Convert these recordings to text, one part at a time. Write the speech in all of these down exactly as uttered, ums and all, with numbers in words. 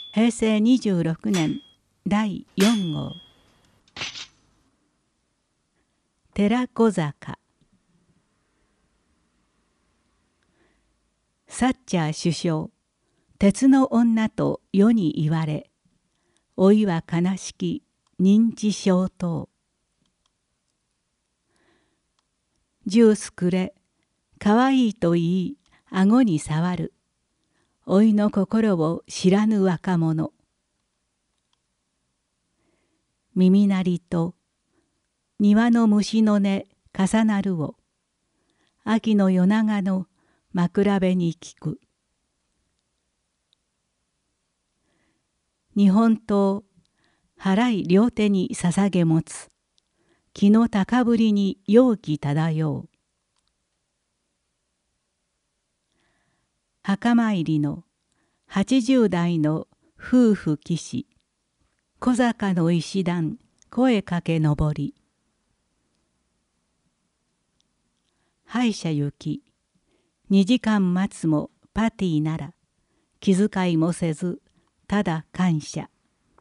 へいせいにじゅうろくねんだいよんごう寺子坂。サッチャー首相、鉄の女と世に言われ、老いは悲しき認知症等。ジュースくれ、かわいいと言い、顎に触る。老いの心を知らぬ若者。耳鳴りと庭の虫の音重なるを、秋の夜長の枕辺に聞く。日本刀、払い両手に捧げ持つ。気の高ぶりに陽気漂う。墓参りの八十代の夫婦騎士。小坂の石段声かけ登り。歯医者行き、二時間待つもパティなら、気遣いもせず、ただ感謝。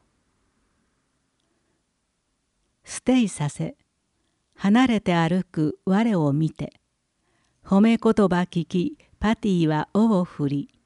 ステイさせ、離れて歩く我を見て、褒め言葉聞き、パティは尾を振り、